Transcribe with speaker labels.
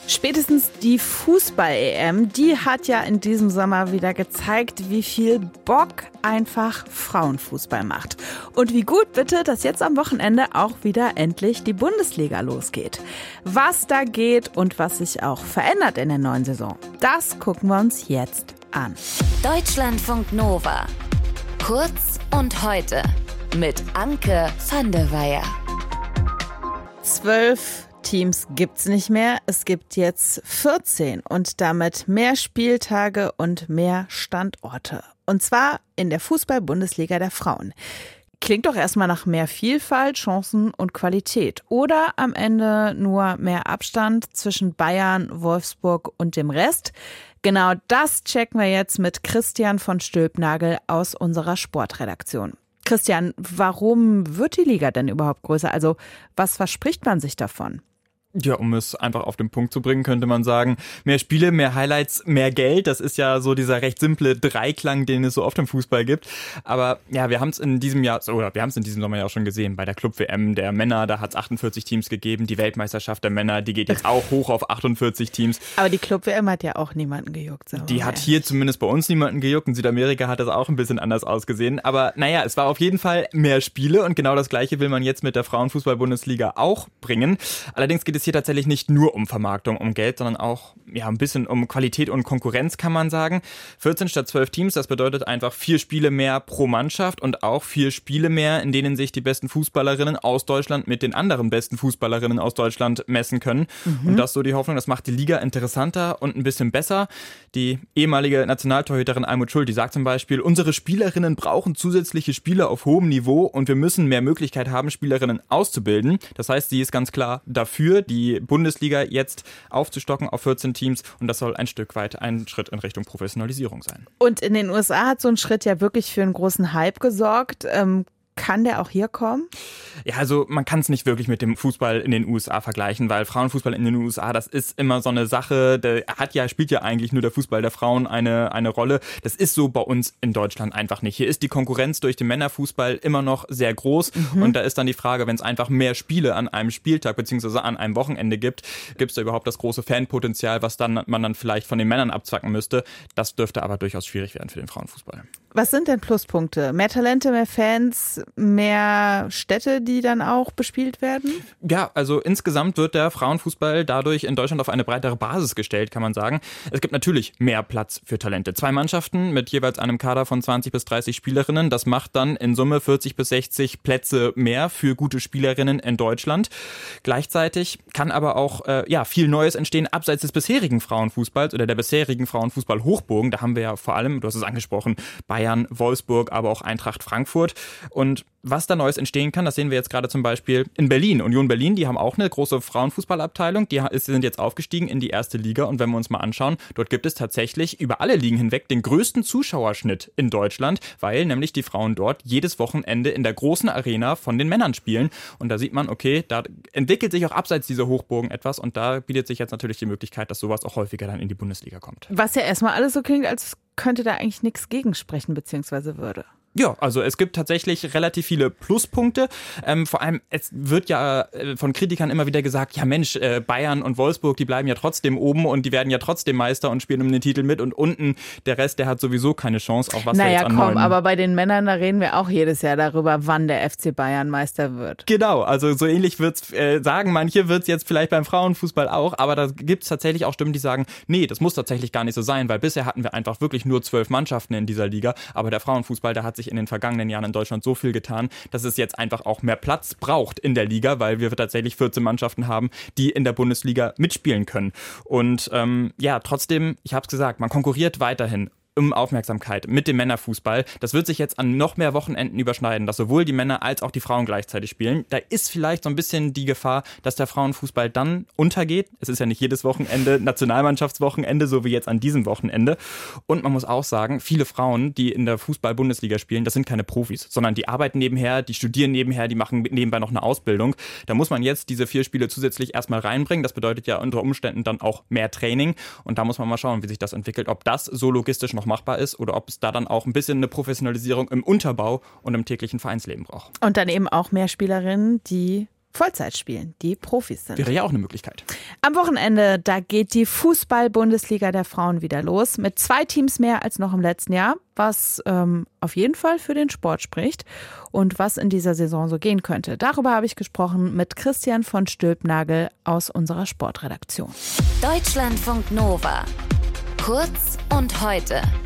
Speaker 1: Spätestens die Fußball-EM, die hat ja in diesem Sommer wieder gezeigt, wie viel Bock einfach Frauenfußball macht. Und wie gut bitte, dass jetzt am Wochenende auch wieder endlich die Bundesliga losgeht. Was da geht und was sich auch verändert in der neuen Saison, das gucken wir uns jetzt an.
Speaker 2: Deutschlandfunk Nova. Kurz und heute mit Anke van der Weyer.
Speaker 1: 12 Teams gibt's nicht mehr. Es gibt jetzt 14 und damit mehr Spieltage und mehr Standorte. Und zwar in der Fußball-Bundesliga der Frauen. Klingt doch erstmal nach mehr Vielfalt, Chancen und Qualität. Oder am Ende nur mehr Abstand zwischen Bayern, Wolfsburg und dem Rest? Genau das checken wir jetzt mit Christian von Stülpnagel aus unserer Sportredaktion. Christian, warum wird die Liga denn überhaupt größer? Also was verspricht man sich davon?
Speaker 3: Ja, um es einfach auf den Punkt zu bringen, könnte man sagen, mehr Spiele, mehr Highlights, mehr Geld. Das ist ja so dieser recht simple Dreiklang, den es so oft im Fußball gibt. Aber ja, wir haben es in diesem Sommer ja auch schon gesehen. Bei der Club-WM der Männer, da hat es 48 Teams gegeben. Die Weltmeisterschaft der Männer, die geht jetzt auch hoch auf 48 Teams.
Speaker 1: Aber die Club-WM hat ja auch niemanden gejuckt.
Speaker 3: Die hat hier zumindest bei uns niemanden gejuckt. In Südamerika hat das auch ein bisschen anders ausgesehen. Aber naja, es war auf jeden Fall mehr Spiele und genau das Gleiche will man jetzt mit der Frauenfußball-Bundesliga auch bringen. Allerdings geht es hier tatsächlich nicht nur um Vermarktung, um Geld, sondern auch ein bisschen um Qualität und Konkurrenz, kann man sagen. 14 statt 12 Teams, das bedeutet einfach 4 Spiele mehr pro Mannschaft und auch 4 Spiele mehr, in denen sich die besten Fußballerinnen aus Deutschland mit den anderen besten Fußballerinnen aus Deutschland messen können. Und das ist so die Hoffnung, das macht die Liga interessanter und ein bisschen besser. Die ehemalige Nationaltorhüterin Almut Schuld, die sagt zum Beispiel, unsere Spielerinnen brauchen zusätzliche Spieler auf hohem Niveau und wir müssen mehr Möglichkeit haben, Spielerinnen auszubilden. Das heißt, sie ist ganz klar dafür, die Bundesliga jetzt aufzustocken auf 14 Teams und das soll ein Stück weit ein Schritt in Richtung Professionalisierung sein.
Speaker 1: Und in den USA hat so ein Schritt ja wirklich für einen großen Hype gesorgt. Kann der auch hier kommen?
Speaker 3: Ja, also man kann es nicht wirklich mit dem Fußball in den USA vergleichen, weil Frauenfußball in den USA, das ist immer so eine Sache, spielt ja eigentlich nur der Fußball der Frauen eine Rolle. Das ist so bei uns in Deutschland einfach nicht. Hier ist die Konkurrenz durch den Männerfußball immer noch sehr groß und da ist dann die Frage, wenn es einfach mehr Spiele an einem Spieltag bzw. an einem Wochenende gibt es da überhaupt das große Fanpotenzial, was man dann vielleicht von den Männern abzwacken müsste. Das dürfte aber durchaus schwierig werden für den Frauenfußball.
Speaker 1: Was sind denn Pluspunkte? Mehr Talente, mehr Fans, mehr Städte, die dann auch bespielt werden?
Speaker 3: Ja, also insgesamt wird der Frauenfußball dadurch in Deutschland auf eine breitere Basis gestellt, kann man sagen. Es gibt natürlich mehr Platz für Talente. 2 Mannschaften mit jeweils einem Kader von 20 bis 30 Spielerinnen. Das macht dann in Summe 40 bis 60 Plätze mehr für gute Spielerinnen in Deutschland. Gleichzeitig kann aber auch viel Neues entstehen abseits des bisherigen Frauenfußballs oder der bisherigen Frauenfußball-Hochburgen. Da haben wir ja vor allem, du hast es angesprochen, Bayern, Wolfsburg, aber auch Eintracht Frankfurt. Und was da Neues entstehen kann, das sehen wir jetzt gerade zum Beispiel in Berlin. Union Berlin, die haben auch eine große Frauenfußballabteilung. Die sind jetzt aufgestiegen in die erste Liga. Und wenn wir uns mal anschauen, dort gibt es tatsächlich über alle Ligen hinweg den größten Zuschauerschnitt in Deutschland, weil nämlich die Frauen dort jedes Wochenende in der großen Arena von den Männern spielen. Und da sieht man, okay, da entwickelt sich auch abseits dieser Hochburgen etwas. Und da bietet sich jetzt natürlich die Möglichkeit, dass sowas auch häufiger dann in die Bundesliga kommt.
Speaker 1: Was ja erstmal alles so klingt, als könnte da eigentlich nichts gegensprechen, beziehungsweise würde.
Speaker 3: Ja, also es gibt tatsächlich relativ viele Pluspunkte. Vor allem, es wird ja von Kritikern immer wieder gesagt, ja Mensch, Bayern und Wolfsburg, die bleiben ja trotzdem oben und die werden ja trotzdem Meister und spielen um den Titel mit und unten der Rest, der hat sowieso keine Chance, auch was da jetzt an neuen...
Speaker 1: aber bei den Männern, da reden wir auch jedes Jahr darüber, wann der FC Bayern Meister wird.
Speaker 3: Genau, also so ähnlich wird's sagen manche, wird's jetzt vielleicht beim Frauenfußball auch, aber da gibt's tatsächlich auch Stimmen, die sagen, nee, das muss tatsächlich gar nicht so sein, weil bisher hatten wir einfach wirklich nur 12 Mannschaften in dieser Liga, aber der Frauenfußball, der hat sich in den vergangenen Jahren in Deutschland so viel getan, dass es jetzt einfach auch mehr Platz braucht in der Liga, weil wir tatsächlich 14 Mannschaften haben, die in der Bundesliga mitspielen können. Und trotzdem, ich habe es gesagt, man konkurriert weiterhin um Aufmerksamkeit mit dem Männerfußball. Das wird sich jetzt an noch mehr Wochenenden überschneiden, dass sowohl die Männer als auch die Frauen gleichzeitig spielen. Da ist vielleicht so ein bisschen die Gefahr, dass der Frauenfußball dann untergeht. Es ist ja nicht jedes Wochenende Nationalmannschaftswochenende, so wie jetzt an diesem Wochenende. Und man muss auch sagen, viele Frauen, die in der Fußball-Bundesliga spielen, das sind keine Profis, sondern die arbeiten nebenher, die studieren nebenher, die machen nebenbei noch eine Ausbildung. Da muss man jetzt diese 4 Spiele zusätzlich erstmal reinbringen. Das bedeutet ja unter Umständen dann auch mehr Training. Und da muss man mal schauen, wie sich das entwickelt, ob das so logistisch noch machbar ist oder ob es da dann auch ein bisschen eine Professionalisierung im Unterbau und im täglichen Vereinsleben braucht.
Speaker 1: Und dann eben auch mehr Spielerinnen, die Vollzeit spielen, die Profis sind.
Speaker 3: Wäre ja auch eine Möglichkeit.
Speaker 1: Am Wochenende, da geht die Fußball-Bundesliga der Frauen wieder los mit 2 Teams mehr als noch im letzten Jahr, was auf jeden Fall für den Sport spricht und was in dieser Saison so gehen könnte. Darüber habe ich gesprochen mit Christian von Stülpnagel aus unserer Sportredaktion.
Speaker 2: Deutschlandfunk Nova. Kurz und heute.